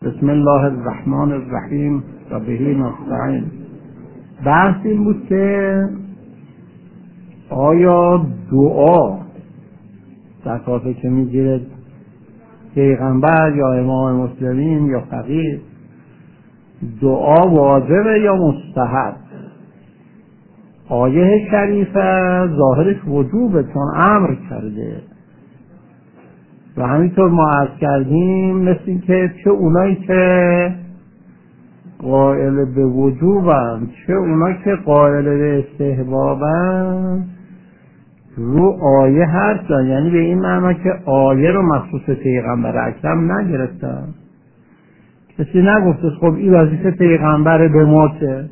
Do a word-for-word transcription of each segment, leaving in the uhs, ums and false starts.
بسم الله الرحمن الرحیم و بهی نستعین. بحث این بود که آیا دعا زکاتی که میگیره پیغمبر یا امام مسلمین یا فقیه، دعا واجبه یا مستحب؟ آیه شریفه ظاهرش وجوبه چون امر کرده و همینطور ما عرض کردیم مثل این که چه اونایی که قائل به وجوبن چه اونایی که قائل به استحبابن رو آیه حرف زدن، یعنی به این معنی که آیه رو مخصوص پیغمبر اکرم نگرفتن. کسی نگفته خب این وظیفه پیغمبر به ما چه؟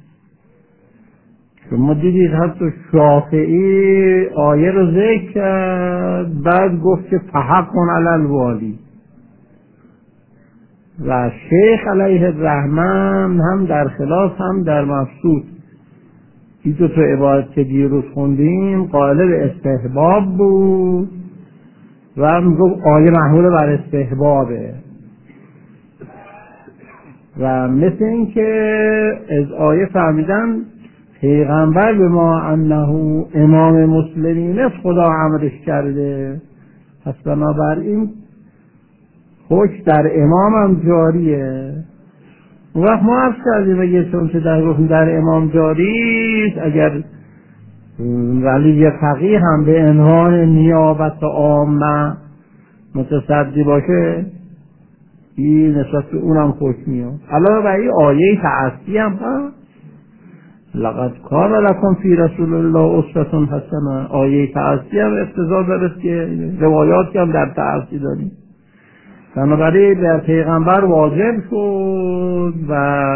شما دیدید حتی شافعی آیه رو ذکر کرد بعد گفت که فحقٌ علی الوالی و شیخ علیه الرحمن هم در خلاف هم در مبسوط. این دو تا عبارت که دیروز خوندیم قائل به استحباب بود و هم گفت آیه محمول بر استحبابه و مثل این که از آیه فهمیدن پیغمبر به ما انه امام مسلمین خدا امرش کرده، پس بنابراین حکم در امام هم جاریه. اون وقت ما عرض کردیم اگه چون که در گفتیم در امام جاریست، اگر ولی فقیه هم به عنوان نیابت عامه متصدی باشه این نسبت به اونم حکم میاد. علاوه بر این آیه تعصی هم هست، لقد کان لکم فی رسول الله اسوة حسنه. آیه تعصی هم اقتضا داره که روایاتی هم در تعصی داریم، بنابراین در پیغمبر واجب شد و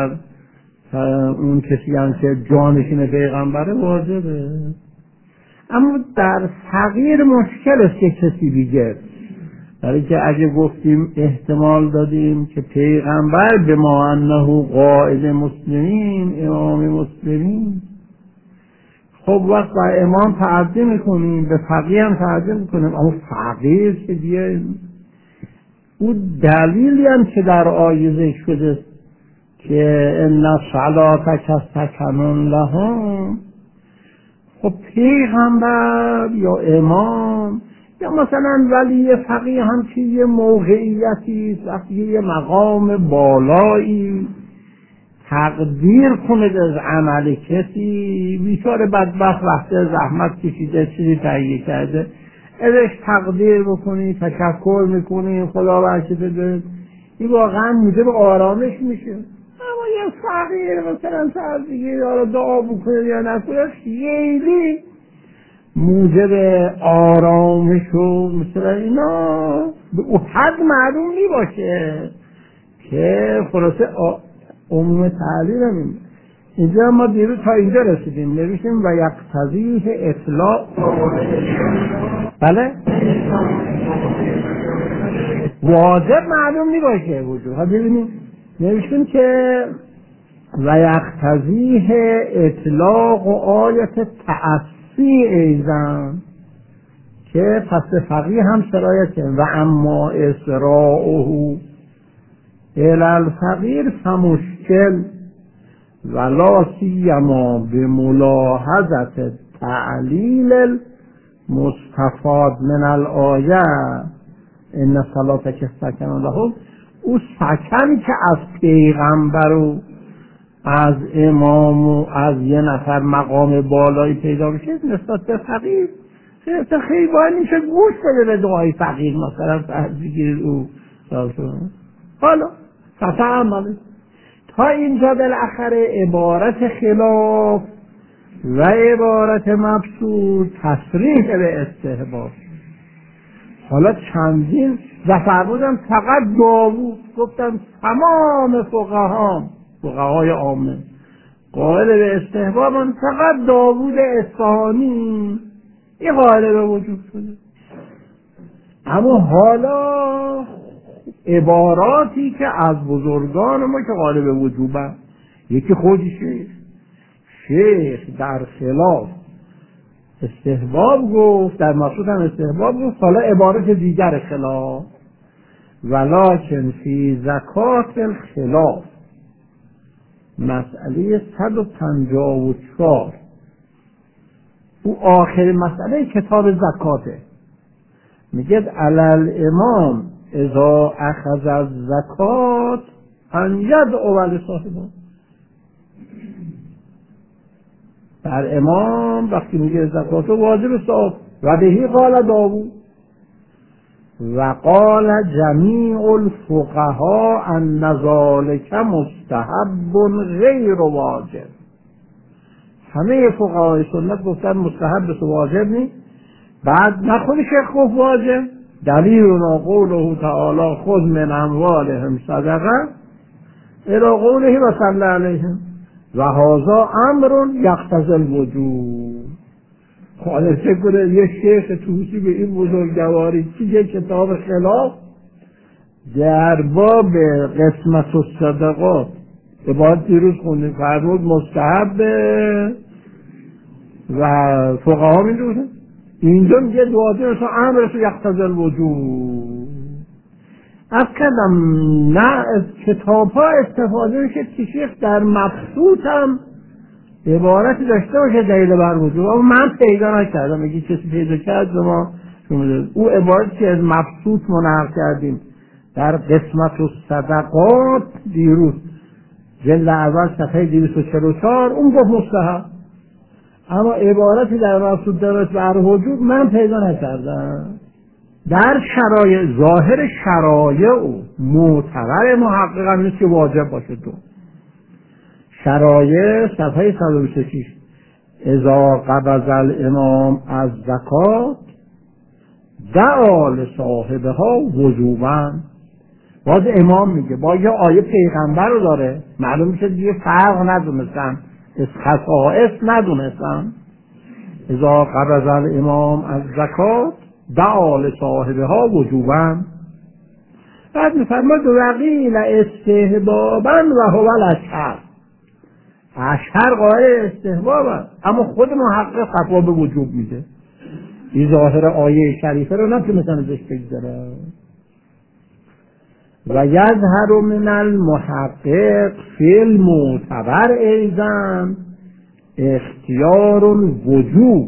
اون کسی هم که جانشین پیغمبر واجبه. اما در فقیر مشکل است که کسی بیگه، برای که اگه گفتیم احتمال دادیم که پیغمبر به ما انه قائد مسلمین امام مسلمین، خب وقت با امام تعدی میکنیم به فقیه هم تعدی میکنیم، اما فقیر که دیگه اون دلیلی هم که در آیه ذکر شده که ان صلاتک سکن لهم، خب پیغمبر یا امام یا مثلا ولی فقیه هم که یه موقعیتی وقتی یه مقام بالایی تقدیر کنه از عمل کسی، بیچاره بدبخت وقتی زحمت کشیده چیزی تهیه کرده ازش تقدیر بکنی تشکر میکنی خدا برکت بده، این واقعا موجب آرامش میشه. اما یه فقیر مثلا سر دیگه یا دعا بکنه یا نکنه خیلی موجب آرامش و مثلا اینا به اون حد معلوم نی باشه که خلاصه عموم تعلیم همین. اینجا ما دیروز تا اینجا رسیدیم نوشتیم و یقتضیه اطلاع، بله واجب معلوم نی باشه وجود. ها ببینیم نوشتیم که و یقتضیه اطلاق و آیت تعصی ایزن که پس فقیه هم سرایت کرد و اما اسراعه الی الفقیر فمشکل ولا سیما به ملاحظت تعلیل المستفاد من الآیه ان صلاتک سکن لهم. او سکن که از پیغمبر و از امام و از یه نفر مقام بالایی پیدا میشه نسبت به فقیر خیلی باید میشه گوش بده به دعای فقیر، مثلا فرض بگیرید او حالا فتعمل تا اینجا بالاخره عبارت خلاف و عبارت مبسوط تصریح به استحباب. حالا چندین دفعه بودم فقط داوود گفتم تمام فقهام فقهای عامه قائل به استحبابن، فقط داوود اصفهانی این قائل به وجود شده. اما حالا عباراتی که از بزرگان ما که قائل به وجوبن، یکی خود شیخ شیخ در خلاف استحباب گفت، در مقصود هم استحباب گفت، حالا عبارت دیگر خلاف ولکن فی زکات الخلاف، مسئله صد و پنجاه و چهار، او آخر مسئله کتاب زکاته. میگه علی الامام اذا اخذ الزکات ان یدعو لصاحبه. بر امام وقتی میگه زکات واجب صاحب و بهی قال داوود و قال جمیع الفقهاء ان ذلک مستحب غیر واجب. همه فقهای سنت گفتن مستحب و واجب نیست. بعد نخود شیخ گفت واجب، دلیلنا قوله تعالی خذ من اموالهم صدقه الی قوله و صلی علیهم و هذا امر یقتضی الوجوب. خالص کنه یه شیخ توسی به این بزرگواری چیه کتاب خلاف در باب قسمت الصدقات که باید دیروز خوندیم فرمود مستحب و فقها میدونن اینجا میگه واجب است، امرش یقتضی الوجوب. از کدام نه از کتاب ها استفاده میشه که شیخ در مبسوط هم عبارتی داشته باشه دلیل بر وجوب، اما من پیدا نکردم. میگی کسی پیدا کرد ما او عبارتی که از مبسوط منحل کردیم در قسمت الصدقات دیروز جلد اول صفحه دویست و چهل و چهار اون گفت مستحب، اما عبارتی در مبسوط دارد بر وجوب من پیدا نکردم. در شرایع ظاهر شرایع و معتبر محققا نیست که واجب باشه. تو شرایع صفحه صد و بیست و شش اذا قبض الامام از زکات دعا لصاحبها وجوبا. باز امام میگه با یه آیه پیغمبر رو داره، معلوم میشه دیگه فرق ندونستن، از خصائص ندونستن. اذا قبض الامام از زکات دعا لصاحبها وجوبا. بعد میفرماد وقیل استحبابا و هو الاشهر. اشهر قائل استحبابا، اما خود محقق فتوا به وجوب میده. این ظاهر آیه شریفه رو نتونستن ازش بگذاره. و یظهر من المحقق فی المعتبر ایضا اختیار وجوب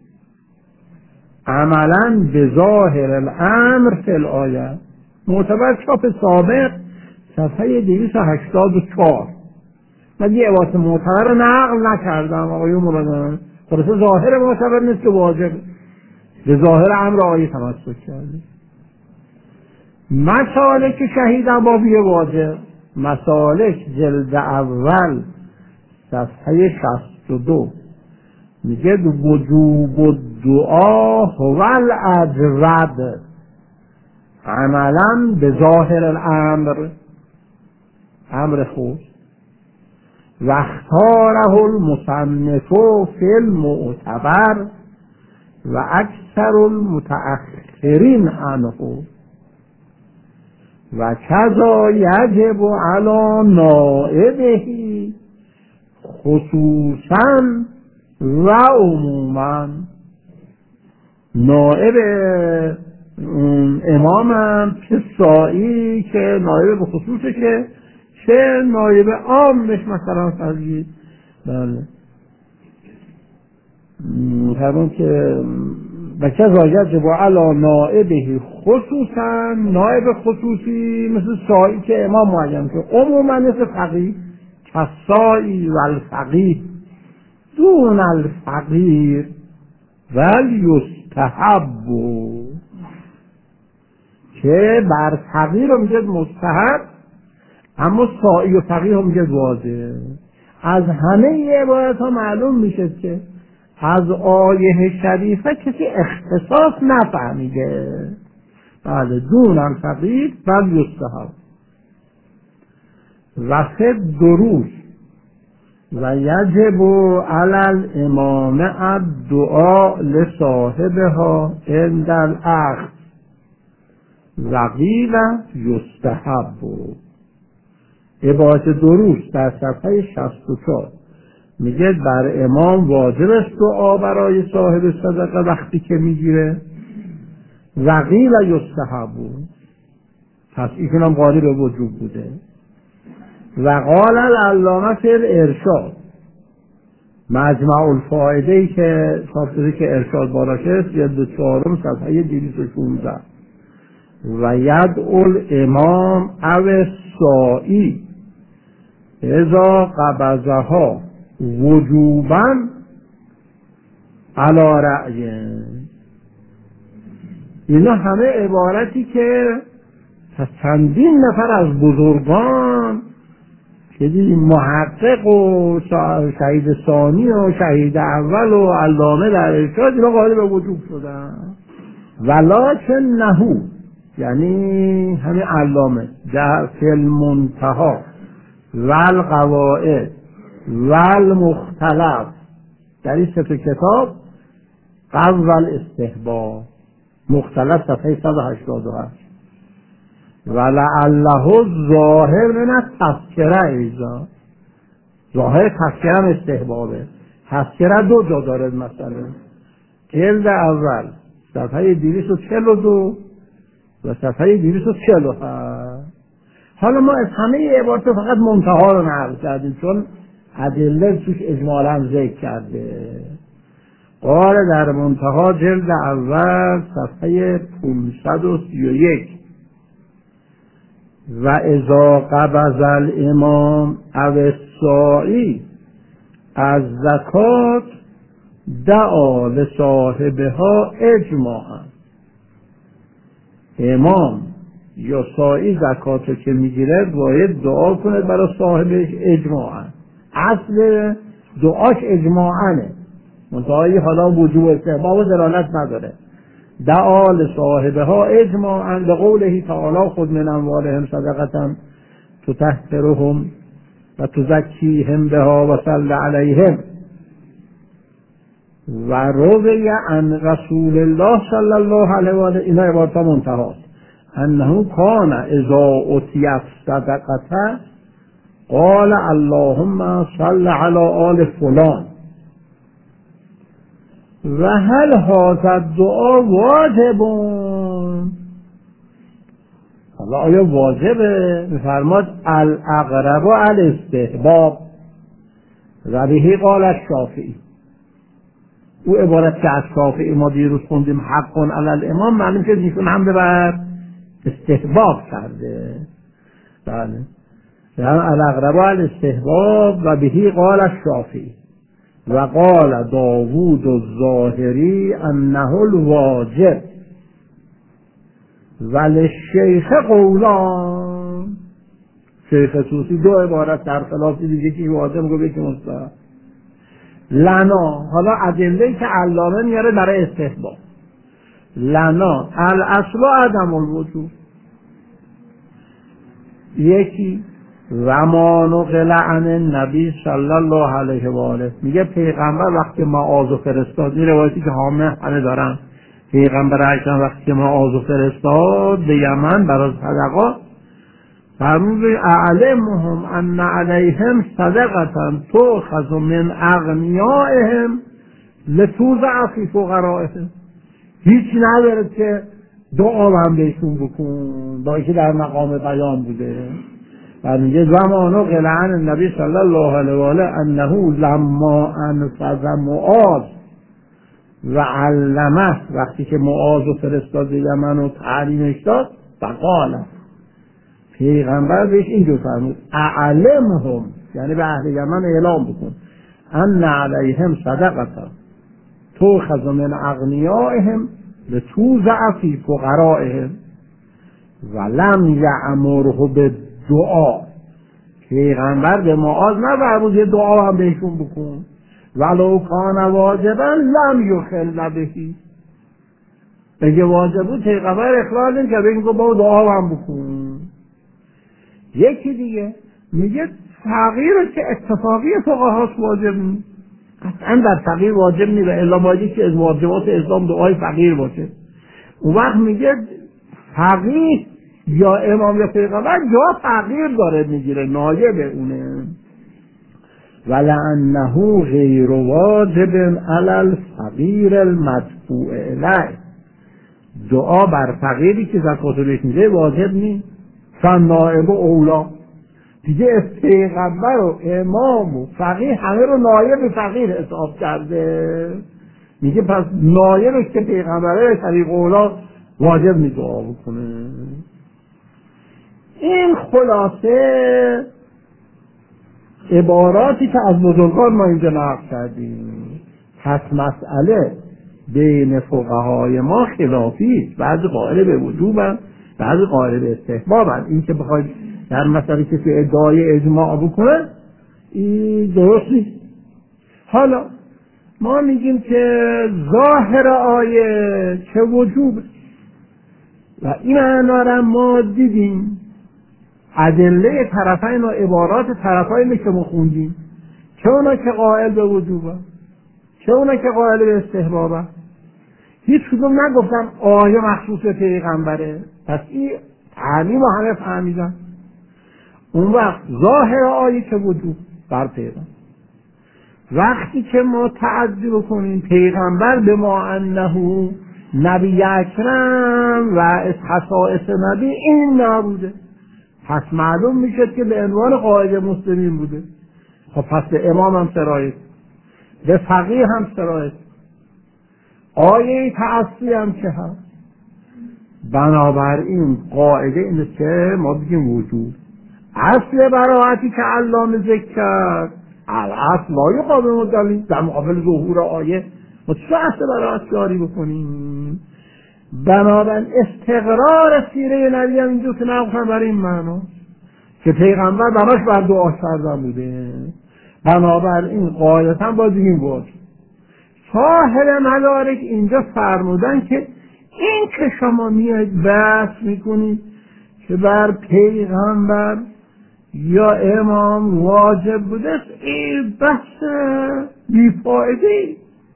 عملا به ظاهر الامر فی الآیه. معتبر چاپ سابق صفحه دویست و هشتاد و چهار. من یه عبارت معتبر رو نقل نکردم آقای مولانا، خلاصه ظاهر معتبر نیست که واجب، به ظاهر امر آیه تمسک کرده. مسالک شهید بابی واجب، مسالک جلد اول صفحه شصت و دو میگه وجوب الدعا هو الاجود عملا به ظاهر الامر، امر خود. و اختاره المصنف فی المعتبر و اکثر المتأخرین عنه و کذا یجب علی نائبه خصوصا و عموما. نائب امامم چه سایی که نائب به خصوصه که چه نائب عامش مثلا فرضید. بله همون که بچه زاید جبو علا نائبه خصوصا، نائب خصوصی مثل سایی که امام معین که عموما مثل فقیه کسایی و الفقیه دون الفقیر ولی یستحب که بر فقیر رو میگه مستحب، اما سایی و فقیه رو میگه واجب. از همه عبارت ها معلوم میشه که از آیه شریفه کسی اختصاص نفهمیده. بله دون الفقیر بل یستحب. و سه دروس و یجب علی الامام الدعاء لصاحبها عند الاخذ و قیل یستحب. عبارت دروس در صفحه شصت و چهار میگه بر امام واجب است دعا برای صاحب صدقه وقتی که میگیره، و قیل یستحب. پس ایشون هم قادر به وجوب بوده. و قال العلامه فی الارشاد، مجمع الفائده ای که صاحب که ارشاد باراشه جلد چهارم صفحه دویست و شانزده، و یدعو الامام او السائی اذا قبضها وجوبا علی رأی. اینا همه عبارتی که چندین نفر از بزرگان که دیدیم محقق و شهید ثانی و شهید اول و علامه در ارشاد اینا قائل به وجوب شدن. ولکن نهو، یعنی همین علامه در فی المنتهی و القواعد و المختلف، در این سه کتاب قول استحباب، مختلف صفحه صد و هشتاد و هشت، ولعله ظاهر من التذکره، ایزا ظاهر تذکره هم استحبابه. تذکره دو جا داره، مثلا جلد اول صفحه دویست و چهل و دو و صفحه دویست و چهل و هفت. حالا ما از همه عبارت فقط منتها رو نقل کردیم چون ادله توش اجمالا ذکر کرده. قال در منتها جلد اول صفحه پانصد و سی و یک، و اذا قبض الامام او السائی از زکات دعا لصاحبها اجماعا. امام یا سائی زکاتو که میگیره باید دعا کنه برای صاحبش اجماعا. اصل دعاش اجماعانه، منتهایی حالا وجوب استحباب و دلالت نداره. دعا لصاحبها اجماعا لقوله تعالی خذ من اموالهم صدقة تطهرهم و تزکیهم بها و صل علیهم. و روی عن رسول الله صلی الله علیه و آله، اینا عبارت منتهاست، انه کان اذا اتیت صدقه قال اللهم صل علی آل فلان. و هل هذا الدعا واجبون؟ حالا آیا واجبه؟ میفرماد الاقرب الاستحباب و بهی قال الشافعی. او عبارت که از شافعی ما دیروز خوندیم حق علی الامام، معلوم که ایشون هم بر استحباب کرده. بله، یعنی الاقرب الاستحباب و بهی قال الشافعی. و قال داوود الظاهری انه الواجب وللشیخ قولان. شیخ طوسی دو عبارت در خلاف دیگه که واجب گفت که مستحب. لنا، حالا ادله‌ای که علامه میاره برای استحباب، لنا الاصل عدم الوجوب. یکی و ما نقل عن النبی صلی الله علیه و آله، میگه پیغمبر وقتی معاذ فرستاد، این روایتی که همه همه دارن، پیغمبر اکرم وقتی معاذ فرستاد به یمن برای صدقات، فرمود اعلمهم ان علیهم صدقه تؤخذ من اغنیائهم لتوزع فی فقرائهم. هیچ نداره که دعا هم بهشون بکن، با اینکه در مقام بیان بوده. و میگه زمانو قلعن النبی صلی الله علیه و آله انه لما انفذ معاذ و علمه، وقتی که معاذ و فرستاد یمن و تعلیمش داد، فقال پیغمبر بهش اینجور فرمود اعلمهم، یعنی به اهل یمن اعلام بکن، ان علیهم صدقه تؤخذ من اغنیائهم لتوزع فی فقرائهم ولم یأمره بالدعا. پیغمبر به معاذ نفرمود یه دعا هم بهشون بکن، ولو کان واجبا لم یخل بهی. اگه واجب بود پیغمبر اخلال نمی‌کرد، بگیم که با دعا هم بکن. یکی دیگه میگه تغییر که اتفاقی فقهاست واجب نیست، اصلا در فقیر واجب نیست، و الا باید که از واجبات اسلام دعای فقیر باشه. اون وقت میگه فقیر یا امام یا پیغمبر یا فقیر داره میگیره، نایب اونه. ولعنه غیر واجب علی الفقیر المدفوع الیه. دعا بر فقیری که زکات بهش میده واجب نیست، فالنائب و اولا، دیگه پیغمبر و امام و فقیه همه رو نایب فقیه حساب کرده. میگه پس نایبش که پیغمبره طریق اولا واجب می دعا بکنه. این خلاصه عباراتی که از بزرگان ما اینجا نقل کردیم. پس مسئله بین فقهای ما خلافی، بعضی قائل به وجوبن، بعضی قائل به استحبابن. این که بخواید در مسئله کسی ادعای اجماع بکنه این درست نیست. حالا ما میگیم که ظاهر آیه چه وجوب و این معنا را ما دیدیم، ادله طرفین و عبارات طرفین که ما خوندیم، چه اونا که قائل به وجوبه چه اونا که قائل به استحبابه. هیچ کدوم نگفتن آیه مخصوص پیغمبره، پس این تعلیم و همه فهمیدن. اون وقت ظاهر آیه که وجوب بر پیغمبر. وقتی که ما تعجب کنیم پیغمبر به ما انه نبی اکرم و از خصائص نبی این نبوده، پس معلوم میشه که به عنوان قائد مسلمین بوده. خب پس به امام هم سرایت، به فقیه هم سرایت، آیه تعصی هم که هست. بنابراین قاعده اینه که ما بگیم وجود. اصل براعتی که علامه ذکر کرد الاصل لا یقابل دلیل، در مقابل ظهور آیه ما چه اصل براعت جاری بکنیم؟ بنابراین استقرار سیره نبی هم اینجا که نقل برای این معنا که پیغمبر براش بر دعا کردن بوده. بنابراین قاعدتا باید بگیم بود. صاحب مدارک اینجا فرمودن که این که شما میاید بحث میکنید که بر پیغمبر یا امام واجب بوده، این بحث بیفایده،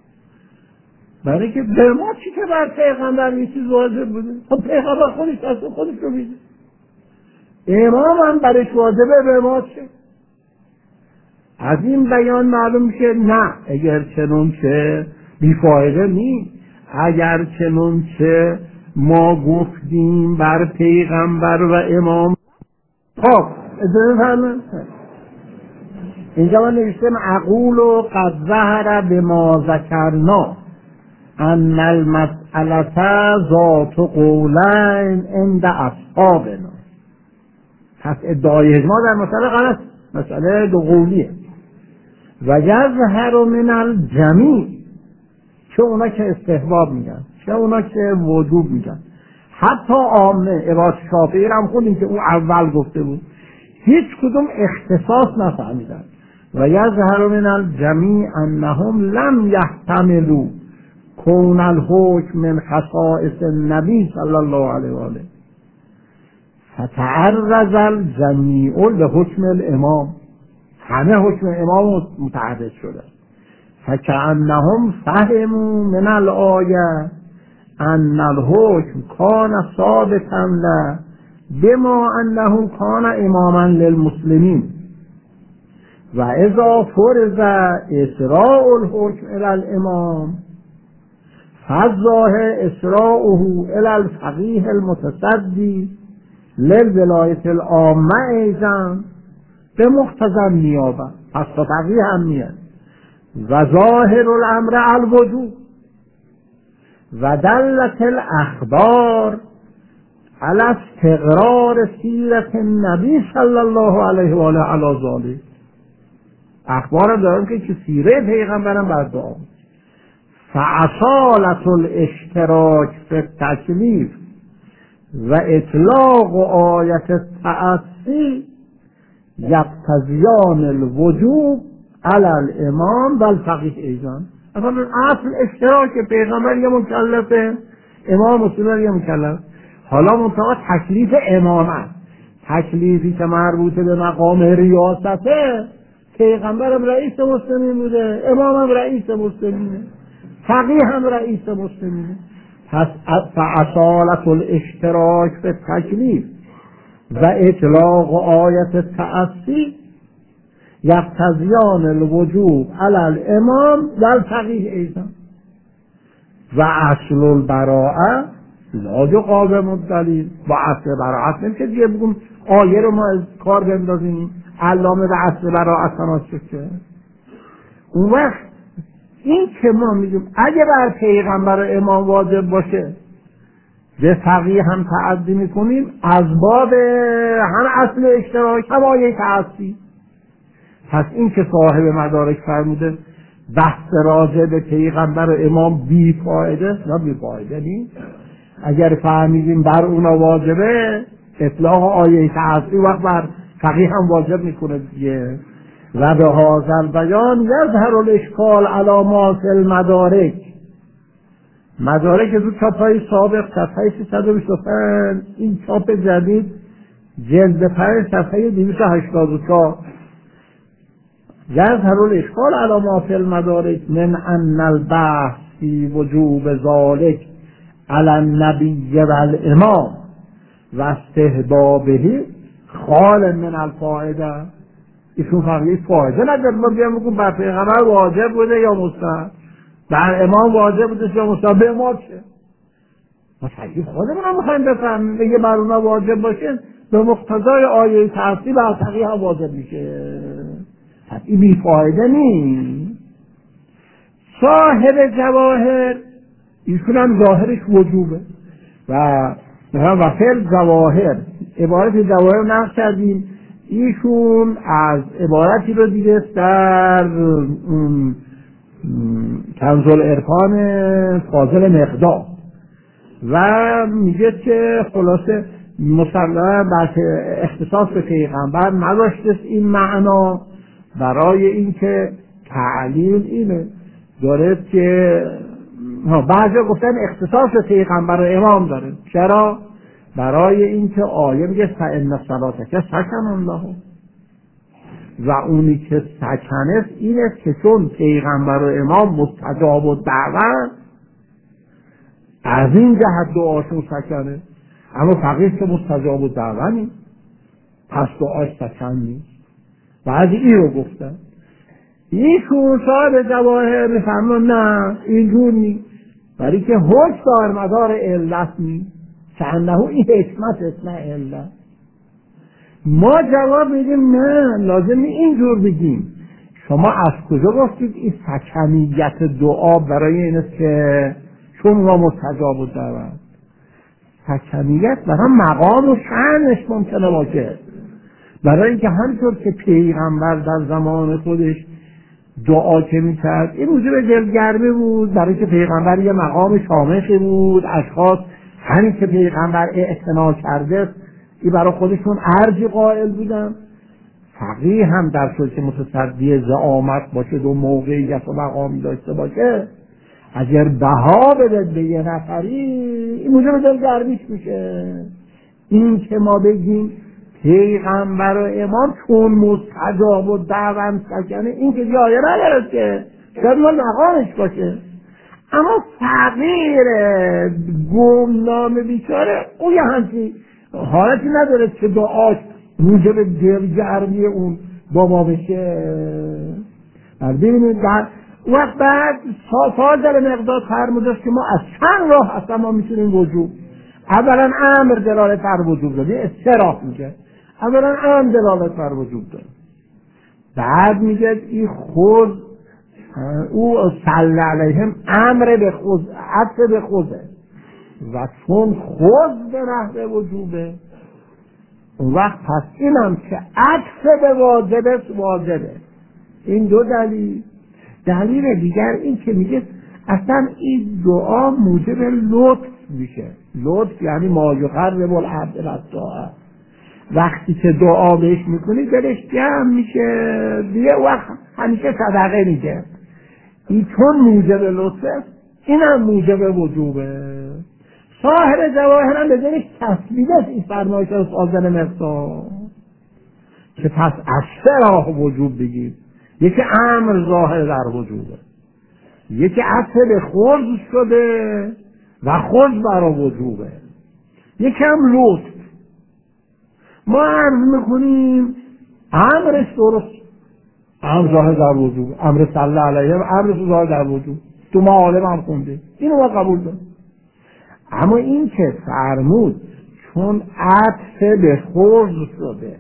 برای که به ما چی که بر پیغمبر یه چیز واجب بوده؟ خب پیغمبر خودش اصلا خودش رو میده، امام هم برش واجبه، به ما چه؟ از این بیان معلوم میشه نه، اگر چنون که بیفایده نیست. اگر چنون که ما گفتیم بر پیغمبر و امام. خب ادامه فرمایید. اینجا من نوشتم اقول و قد ظهر بما ذکرنا ان المسئله ذات قولین عند اصحابنا. پس ادعای اجماع در مسئله غلط، مسئله دو قولیه. و یظهر من الجمیع، چه اونا که استحباب میگن چه اونا که وجوب میگن، حتی عامه. عبارت شافعی هم خوندیم که او اول گفته بود، هیچ کدوم اختصاص نفهمیدن. و یظهر من الجمیع انهم لم یحتملوا کون الحکم من خصائص النبی صلی الله علیه و آله، فتعرض الجمیع لحکم الامام. همه حکم امام متعرض شده. فکأنهم فهموا من الآیه ان الحکم کان ثابتا له بما انه کان اماما للمسلمین و اذا فرض اسراء الحکم الى الامام فالظاهر اسراؤه الى الفقیه المتصدی للولایت العامه ایضا به مقتضی النیابه. پس فقیه هم میاد و ظاهر الامر الوجوب و دلت الاخبار على استقرار سیرت النبی صلی الله علیه و آله علی ذلک. اخبار دارم که سیره پیغمبرم بر دعا. فاصالت الاشتراک فی التکلیف و اطلاق آیت التأسی یقتضیان الوجوب علی الامام و الفقیه ایضا. اصلا اصل اشتراک پیغمبر یه مکلفه، امام مسلم یه مکلف. حالا منطقه تکلیف امام است، تکلیفی که مربوط به مقام ریاسته. پیغمبر هم رئیس مسلمین بوده، امام هم رئیس مسلمینه، فقیه هم رئیس مسلمینه. پس فاصالت الاشتراک فی التکلیف و اطلاق آیت التأسی یقتضیان الوجوب علی الامام و الفقیه ایضا. و اصل البراءه لا یقابل الدلیل. با اصل براءت نمیشه دیگه بگم آیه رو ما از کار بندازیم علامه به اصل برا اسناد چه. اون وقت این که ما میگیم اگه بر پیغمبر و امام واجب باشه به فقیه هم تعدی میکنیم از باب هم اصل اشتراک هم آیه تعصی. پس این که صاحب مدارک فرموده بحث راجع به پیغمبر و امام بی فایده نه بی فایده نیست. اگر فهمیدیم بر اونا واجبه اطلاق آیه تعصی وقت بر فقیه هم واجب میکنه دیگه. و به هذا بیان یظهر الاشکال علی ما فی المدارک. مدارک دو چاپای سابق صفحه سیصد و بیست و پنج، این چاپ جدید جلد پنج صفحه دویست و هشتاد و چهار. یظهر الاشکال علی ما فی المدارک من ان البحث فی وجوب ذلک علی النبی و الامام و استحبابه خال من الفائده. ایشون فقیه فایده نداره. ما بیام بگیم بر پیغمبر واجب بوده یا مستحب، بر امام واجب بوده یا مستحب، به ما چه؟ ما فقیه خودمون هم میخوایم بفهمیم. بگه بر اونا واجب باشه به مقتضای آیه تعصی بر فقیه هم واجب میشه. پس این بی فایده نیست. صاحب جواهر ایشون هم ظاهرش وجوبه و مثلا و فعل جواهر عبارت جواهر نقش کردیم. ایشون از عبارتی رو دیگه در کنز العرفان فاضل مقدار و میگه که خلاصه مسلماً بر اختصاص به پیغمبر نداشته این معنا. برای اینکه تعلیل اینه داره که بعضی گفتن اختصاص به پیغمبر و امام داره. چرا؟ برای اینکه آیه میگه فإن صلاتک سکن الله و اونی که سکنه اینه که چون پیغمبر و امام مستجاب و دعوت از این جهت دعاشون سکنه، اما فقیه که مستجاب و دعوت نیست پس دعاش سکن نیست. بعضی این رو گفتن. ایشون صاحب جواهر میفهمون نه اینجور نیست، برای که حکم دار مدار علت نیست که انه این حکمت است نه علت. ما جواب میدیم نه لازم اینجور بگیم. شما از کجا گفتید این سکنیت دعا برای این است که چون ما مستجاب و دعوت؟ سکنیت برای مقام و شأنش ممکنه باشه. برای اینکه همطور که پیغمبر در زمان خودش دعا که میکرد این موجب دلگرمی بود، برای که پیغمبر یه مقام شامخی بود، اشخاص همین که پیغمبر اعتنا کرده این برای خودشون ارجی قائل بودن. فقیه هم در صورت که متصدی زعامت باشه و موقعیت و مقامی داشته باشه اگر بها بده به یه نفری این موجب دلگرمیش میشه. این که ما بگیم پیغمبر و امام چون مستجاب و دعوت سکنه این که جایه نداره که شاید ما مقامش باشه. اما فقیر گمنام بیچاره اون یه همچی حالتی نداره که دعاش موجب دلگرمی اون بابا بشه. ببینید در وقت بعد فاضل مقدار فرموده که ما از چند راه اصلا ما میتونیم وجوب. اولا امر دلالت بر وجوب داره، سه راه میگه. اولا امر دلالت بر وجوب داره، بعد میگه این خود او صلی علیهم امر به خود عطف به خوده و چون خود به نحو وجوبه اون وقت پس اینم که عطف به واجبه واجبه. این دو دلیل. دلیل دیگر این که میگه اصلا این دعا موجب لطف میشه. لطف یعنی ما یقرب العبد الی. وقتی که دعا بهش میکنی دلش جمع میشه دیگه وقت همیشه صدقه میده. این چون موجب لطفه اینم موجب وجوبه. صاحب جواهر هم به دلش تسلیده این فرمایش از آزن مقدار که پس از سه راه وجوب بگید. یکی امر ظاهر در وجوبه، یکی عطف به خود شده و خود برای وجوبه، یکی هم لطف. ما عرض میکنیم امرش درست، امر ظاهر در وجوب، امر صلی علیه امرش ظاهر در وجوب، تو معالم هم خونده اینو ما قبول داریم. اما این که فرمود چون عطف به خود شده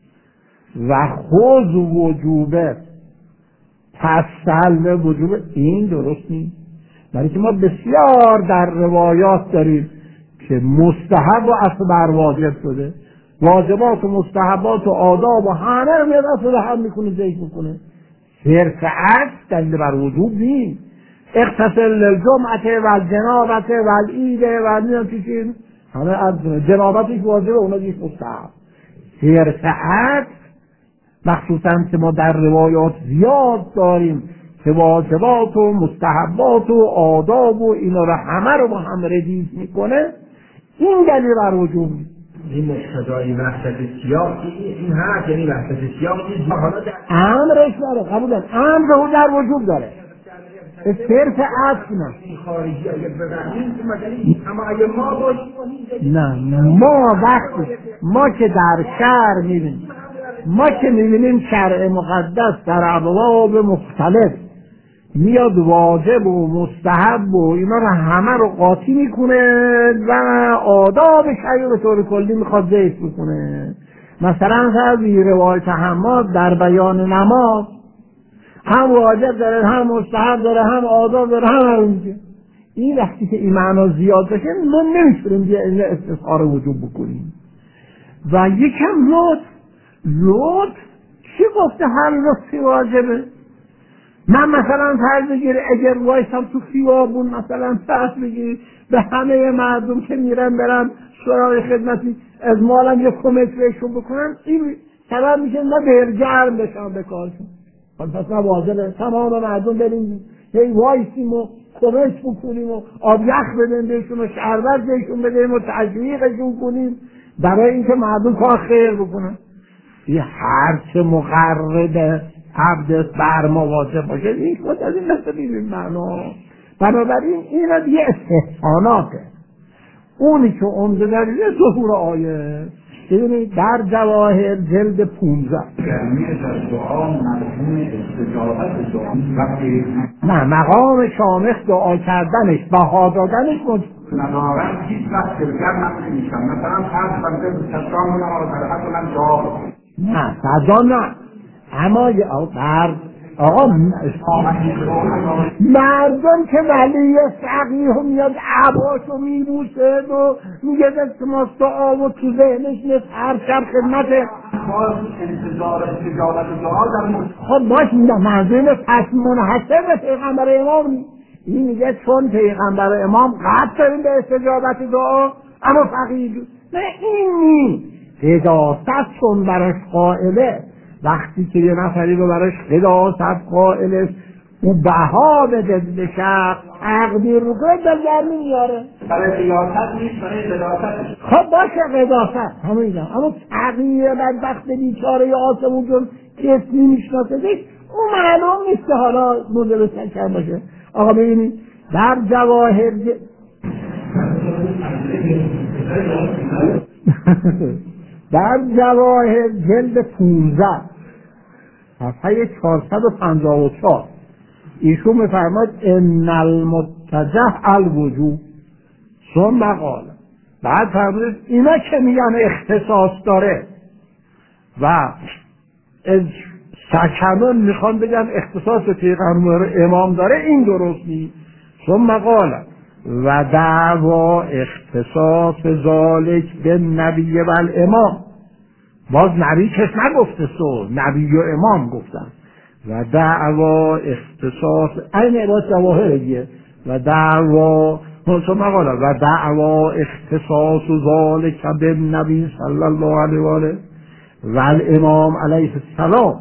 و خود وجوبه پس سلب وجوبه، این درست نیست. برای که ما بسیار در روایات داریم که مستحب و اصل بر واجب شده، واجبات و مستحبات و آداب و همه رو میاد اصل هم میکنه ذکر میکنه. صرف عطف دلیل بر وجوب نیست. اغتسل للجمعه و الجنابه و العید و المیان چیزی همه از جنابتش واجبه، اونا دیش مستحب. صرف عطف مخصوصا که ما در روایات زیاد داریم که واجبات و مستحبات و آداب و اینا رو همه رو با هم ردیف میکنه، این دلیل بر وجوب نیست. این مقتضای وحدت سیاقی این هست، یعنی وحدت سیاقی حالا در امرش داره، قبول امر رو در وجوب داره، صرف عطف نه. خارجی اگر ببینیم اما اگر ما باشیم نه ما وقتی ما که در شرع میبینیم ما که میبینیم شرع مقدس در ابواب مختلف میاد واجب و مستحب و اینا رو همه رو قاطی میکنه و آداب شریع به طور کلی میخواد ذکر میکنه. مثلا از روایت حماد در بیان نماز هم واجب داره، هم مستحب داره، هم آداب داره، هم هم میگه. این وقتی که این معنا زیاد بشه ما نمیتونیم یه استظهار وجوب بکنیم. و یکم لطف لطف چی گفته هر لطفی واجبه؟ من مثلا فرض بگیر اگر وایسم تو خیابون مثلا فرض بگیر به همه مردم که میرن برن سراغ خدمتی از مالم یه کمک بهشون بکنن، این سبب میشه ما برگرم بشم به کارشون. پس ما واجبه تمام مردم بریم هی وایسیم و کمک بکنیم و آب یخ بدیم بهشون و شربت بهشون بدیم و تشویقشون کنیم برای اینکه مردم کار خیر بکنن. یه هرچه مقرد عبد بر ما واجب باشه این خود از این نسته بیریم معنا. بنابراین این از یه استحساناته. اونی که عمده دلیله ظهور آیه ببینید در جواهر جلد پونزده نه مقام شامخ دعا کردنش بها دادنش مجموع ندارم هیچ وقت دلگر من نمیشم. مثلا فرض بنده بستشان من آقا برحت من جواب نه صدا نه اما در آقا مردم که ولی فقیه هم میاد عباس و میبوسه و میگه دستماست دعا و تو ذهنش نیست هر شب خدمت انتظار استجابت دعا در مجموع. خب باش منظور پس منحصر به پیغمبر امام نیست. این میگه چون پیغمبر امام قطع داریم به استجابت دعا اما فقیه نه این نیست. قداست چون برش قائله وقتی که یه نفری رو برش قداست قائله او بها بده به شخص تقدیر رو کنه دلگرمی میاره برای قیاست نیست برای قداست. خب باشه قداست همین هم اما تقدیر بدبخت بیچاره یا آسمون جون کسی میشناسه اون معلوم نیست که حالا بوده به سکر باشه. آقا ببینید در جواهر ج... در جواهر جلد پونزده صفحه چهارصد و پنجاه و چهار ایشون میفرماید ان المتجه الوجوب ثم قال بعد فرمود اینا که میگن اختصاص داره و از سکنون میخوان بگن اختصاص پیغمبر امام داره این درست نیست. ثم قال و دعوا اختصاص ذالک به نبی و الامام باز نبی کس نگفته سو نبی و امام گفتن و دعوا اختصاص این عباد جواهریه و دعوا ثم قال و دعوا اختصاص ذالک به نبی صلی الله علیه و آله و الامام علیه السلام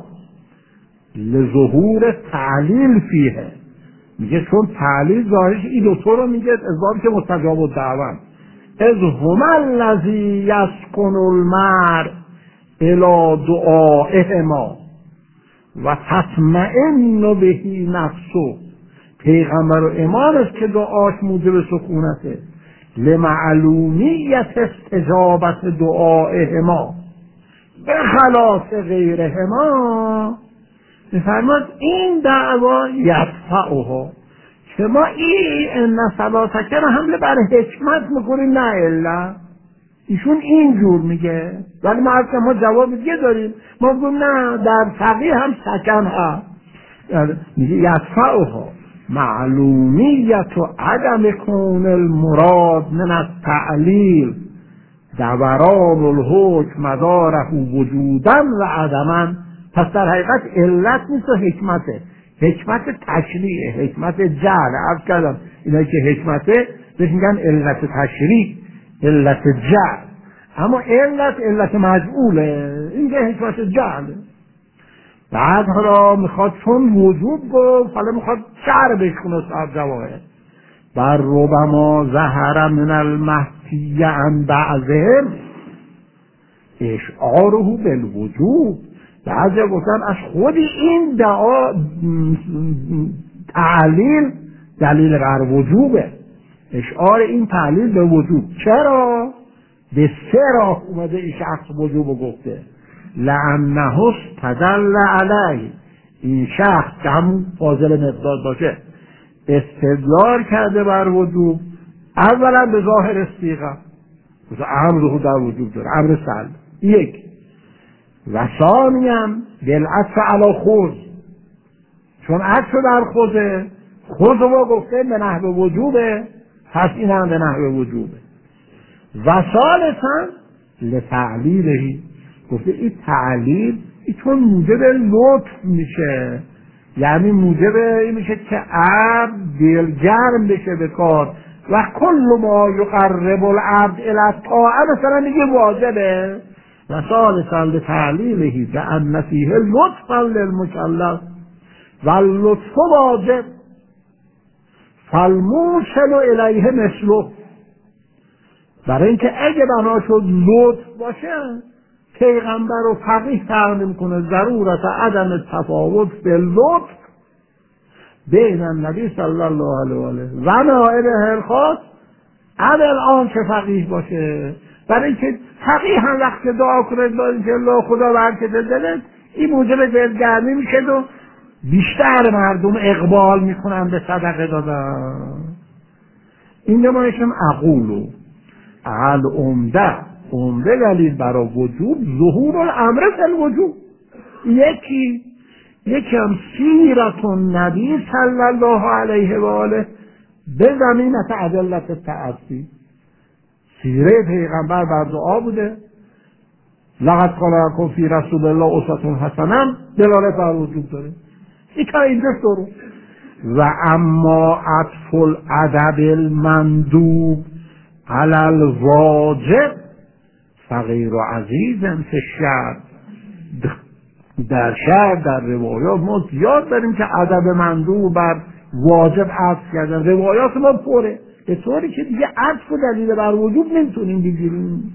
لظهور تعلیل فیه میگه چون تعلیل ظاهرش این دوتا رو میگه ازباب که مستجاب الدعوه از هم الذی یسکن المرء الی دعائهما و تطمئن بهی نفسه پیغمبر و امام است که دعاش موجب سکونته لمعلومیت استجابت دعائهما به خلاف غیرهما. میفرماد این دعوا یدفعها که ما این ان صلاتک رو حمله بر حکمت میکنیم نه الا ایشون اینجور میگه، ولی ما اصلا ما جواب دیگه داریم. ما بگیم نه، در فقیه هم سکن هست. میگه یدفعها معلومیت و عدم کون المراد من التعلیل دوران الحکم مداره وجودا و عدما. پس در حقیقت علت نیست و حکمته، حکمت تشریع، حکمت جعل. عرض کردم اینایی که حکمته بهش میگن علت تشریع، علت جعل. اما علت علت مجعوله، این که حکمت جعله. بعد حالا میخواد چون وجود گفت، حالا میخواد شعر بشکنه صاحب جواهر. بر ربما ظهر من المحسی عن بعضهم اشعاره بالوجود. بعضی گفتن از خود این دعا تعلیل دلیل بر وجوبه، اشعار این تعلیل به وجوب. چرا؟ به سه راه اومده این شخص وجوبو گفته. لعنه استدل علیه، این شخص که همون فاضل مقدار باشه استدلال کرده بر وجوب. اولا به ظاهر صیغه، مثلا امر در وجوب داره، امر سلب یک. و ثانیاً بالعطف علی خود، چون عطف در خوده، خود رو گفته به نحو وجوبه، پس این هم به نحو وجوبه. و ثالثاً لتعلیلهی، گفته این تعلیل این چون موجب لطف میشه، یعنی موجب این میشه که عبد دلگرم بشه به کار. و کل ما یقرب العبد الی الطاعه مثلا دیگه واجبه. و ثالثاً لتعلیلهی بأن فیه لطفا للمکلف و اللطف واجب فالموصل الیه مثله. برای اینکه اگه بنا شد لطف باشه، پیغمبر و فقیه تعلیم کنه ضرورت عدم تفاوت به لطف بین النبی صلی الله علیه و آله و نائبه الخاص، عدل آن که فقیه باشه. برای اینکه فقیه هم وقت دعا کنه داریم که الله خدا برکت دلت، این موجب دلگرمی میشه و بیشتر مردم اقبال میکنن به صدقه دادن. این نمایشم اقولو العمده، عمده دلیل برای وجوب ظهور الامر فی الوجوب. یکی یکی هم سیرت النبی صلی الله علیه و آله به زمینت ادلت التعصی، سیره پیغمبر بر دعا بوده. لقد کان لکم فی رسول الله اسوة حسنه دلالت بر وجوب داره. این تا اینجا شروع. و اما عطف الادب المندوب علی الواجب فقیر و عزیز فی الشرع. در شرع در روایات ما زیاد داریم که ادب مندوب بر واجب عطف کردن. روایات ما پره، به طوری که دیگه عطف و دلیل بر وجوب نمیتونیم بگیریم.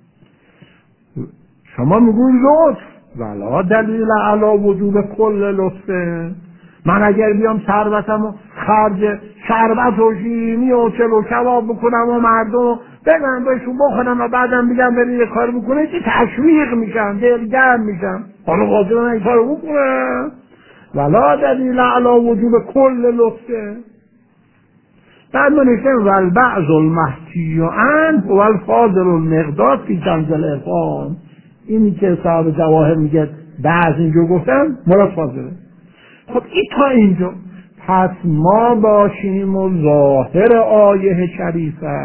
شما میگوین لطف ولا دلیل علی وجوب کل لطفه. من اگر بیام ثروتمو خرج شربت و شیرینی و چلو و کباب بکنم و مردم بگم بهشون بخورم و بعدم بگم برید یه کار بکنه، که تشویق میشم، دلگرم میشم، حالا قادرم این کارو بکنم. ولا دلیل علی وجوب کل لطفه. بعد ما نشتیم والبعض المحکی عنه والفاضل المقداد فی کنز العرفان. اینی که صاحب جواهر میگه بعض اینجا گفتم مراد فاضله. خب این تا اینجا. پس ما باشیم و ظاهر آیه شریفه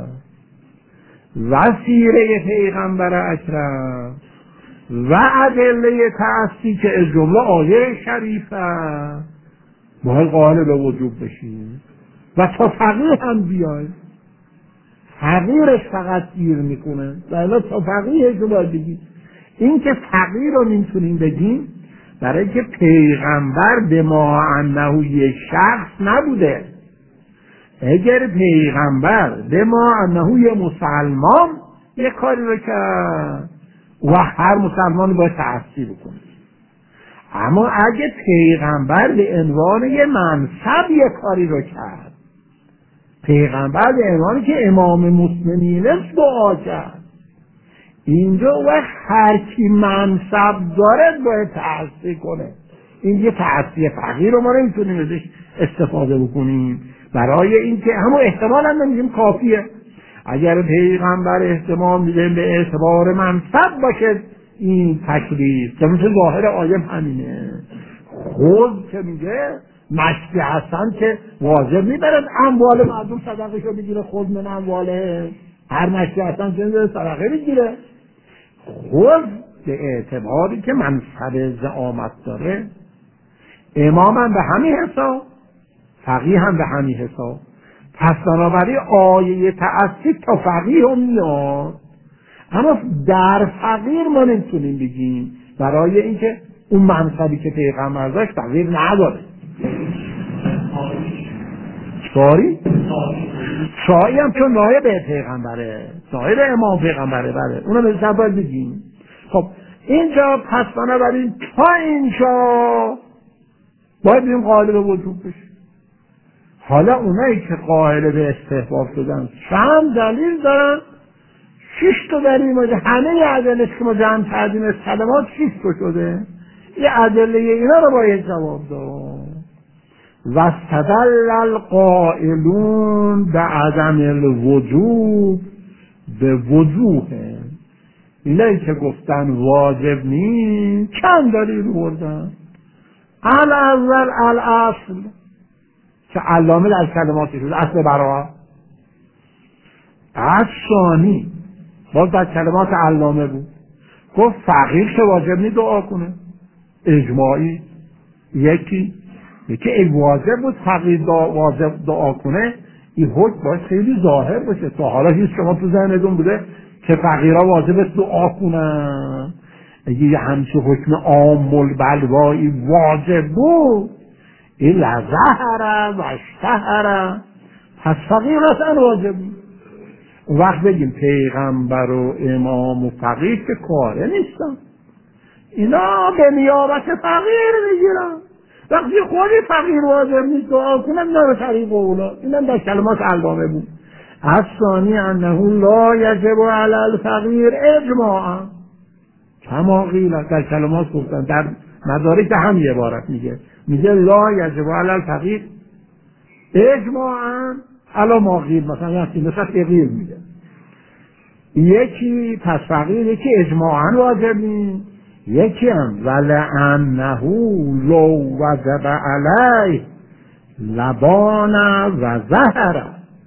و سیره پیغمبر اکرم و ادله تعصی که از جمله آیه شریفه ما قائل به وجوب بشیم و تا فقیه هم بیایم. فقیرش فقط گیر میکنه و الا تا فقیهش رو باید بگیم. این که فقیر رو نمیتونیم بگیم برای که پیغمبر به ما انه یک شخص نبوده. اگر پیغمبر به ما انه یک مسلمان یک کاری رو کرد و هر مسلمانی باید تعصی بکنه. اما اگه پیغمبر به عنوان یک منصب یک کاری رو کرد، پیغمبر به عنوانی که امام مسلمین است دعا کرد، اینجا و هر کی منصب داره باید تعصی کنه. این یه تعصی فقیر رو ما نمیتونیم ازش استفاده بکنیم، برای اینکه همون احتمال هم نمیگیم کافیه. اگر پیغمبر احتمال میده به اعتبار منصب باشه این تکلیف که مثل ظاهر آیه همینه. خود که میگه مشتی هستن که واجب میبرد اموال مردم صدقه شو بگیره، خود من امواله هر مشتی هستن که میبرد صدقه بگیره. خود به اعتباری که منصب زعامت داره، امام هم به همین حساب، فقیه هم به همین حساب. پس بنابراین آیه تأثیر تا فقیه هم میاد، اما در فقیر ما نمیتونیم بگیم برای اینکه اون منصبی که پیغمبر داشت فقیر نداره. ساری؟ ساری هم چون نایب پیغمبره، نایب امام پیغمبره، بله اونو به زبان بگیم. خب اینجا پس بنابراین تا اینجا باید بیم قائل به وجوب بشه. حالا اونایی که قائل به استحباب شدن چند دلیل دارن؟ شش تا دلیل ماده، همه ی ادله که ما جمع کردیم از کلمات شش تا شده. این ادله اینا رو باید جواب داد. و استدل القائلون به عدم الوجوب به وجوه، اینایی که گفتن واجب نیست چند دلیل بردن. الاول الاصل که علامه در کلماتی شد، اصل برا. الثانی باز در کلمات علامه بود، گفت فقیر که واجب نیست دعا کنه، اجماعی. یکی یکی ای واجب بود فقیر دعا واجب دعا کنه، این حکم باید خیلی ظاهر باشه. تا حالا هیچ شما تو ذهنتون بوده که فقیرها واجب دعا کنن؟ اگه یه همچه حکم عام البلوایی واجب بود این لظهره و اشتهره، پس فقیر اصلا واجب بود. اون وقت بگیم پیغمبر و امام و فقیر که کاره نیستن، اینا به نیابت فقیر میگیرن. وقتی خودی فقیر واجب نیست دعا کنن اینا به طریق اولا. اینا در کلمات علامه بود. الثانی انه لا یجب علی الفقیر اجماعا کما قیل، در کلمات گفتن در مدارک هم یه عبارت میگه میگه لا یجب علی الفقیر اجماعا علی ما قیل، مثلا یکی مثلا قیل میگه یکی پس فقیر یکی اجماعا واجب نیست، یکی هم ولعنه لو وجب علیه لبان و زهره،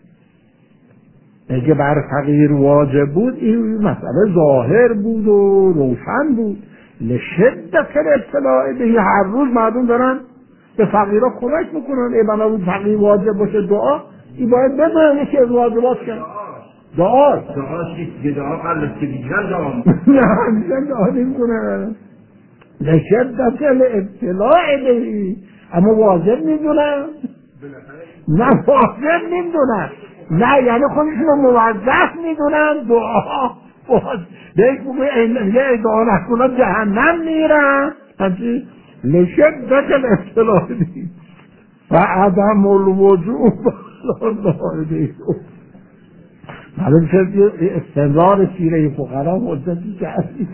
اگه بر فقیر واجب بود این مسئله ظاهر بود و روشن بود. لشدت الابتلاء به، هر روز مردم دارن به فقیرها کمک میکنن، ای بنابود فقیر واجب باشه دعا، این باید بدونن یکی از واجبات کنن دعا. دعا چیست؟ دعا قلب که دیگر دعا نه همیشه دعا نمی کنن. لشدت الابتلاء به، اما واجب میدونن؟ نه واجب میدونن، نه یعنی خودشون موظف میدونن دعا دیگه یه دعا نکنن جهنم میرن. همچی لشدت الابتلاء و عدم الوجوب معلوم شد استمرار سیره فقرا مدتی کردی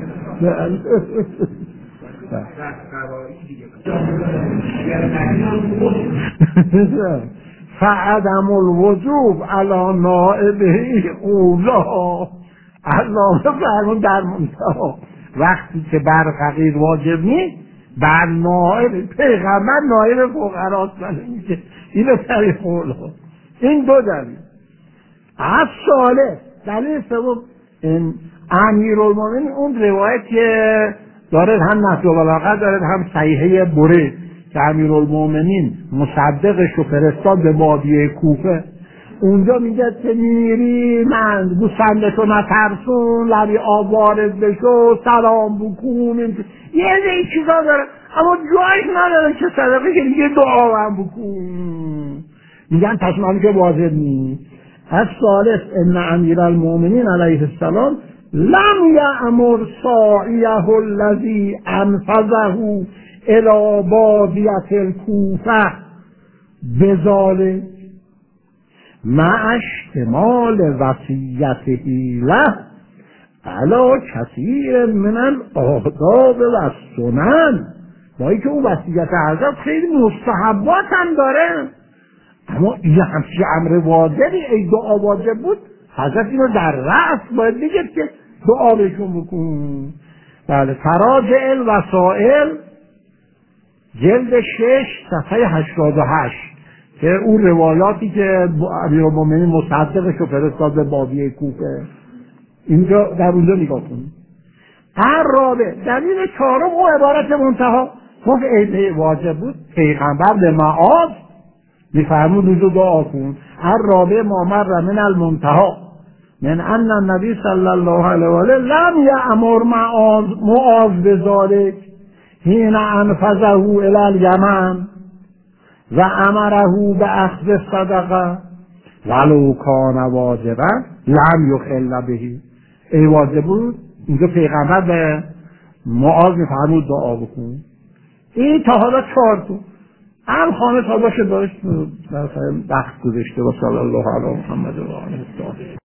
فعدم الوجوب علی نائبه اولا. علامه فرمون در منتها وقتی که بر فقیر واجب نیست بر نائب پیغمبر نائب فقراست، میشه این طریق اولا. این دو دلیل. از ساله دلیل سوم این امیرالمومنین اون روایت که دارد هم نقل و بلاغه دارد هم صحیحه برید که امیرالمومنین مصدقش رو فرستاد به بادیه کوفه، اونجا میگه که میری من گوسفندتو نترسون، لبی آب وارد بشو، سلام بکن، یه این چیزا داره اما جایش نداره که صدقه که میگه دعا هم بکن، میگن تصمیم که واجب نیست. از ثالث ان امیرالمومنین علیه السلام لم یأمر ساعیه الذی انفذه الی بادیة الکوفه بذالک مع اشتمال وصیته له علی کثیر من الآداب و السنن، با اینکه اون وصیت حضرت خیلی مستحبات هم داره، اما این همچه امر واجبی ای دعا واجب بود حضرت اینو در رأس باید بگید که دعا بهشون بکن. بله، تراجع الوسائل جلد شش صفحه هشتاد و هشت که اون روایاتی که امیرالمومنین مصدقش رو فرستاد به بادیه کوفه، اینجا در اونجا نگاه کنید. هر رابع دلیل چهارم او عبارت منتها گفت ای واجب بود پیغمبر به معاذ میفرمود اونجا دعا کن. هر رابع ما مر من المنتها من ان النبی صلی الله علیه و آله لم یأمر معاذ معاذ بذلک حین انفذه الی الیمن و امره به اخذ الصدقه ولو کان واجبا لم یخل به. ای واجب بود اینجا پیغمبر به معاذ میفرمود دعا بکن. این تا حالا چهار تو هم خانه تا باشه داشت در بخت گذاشته و صلی الله علی محمد و آله.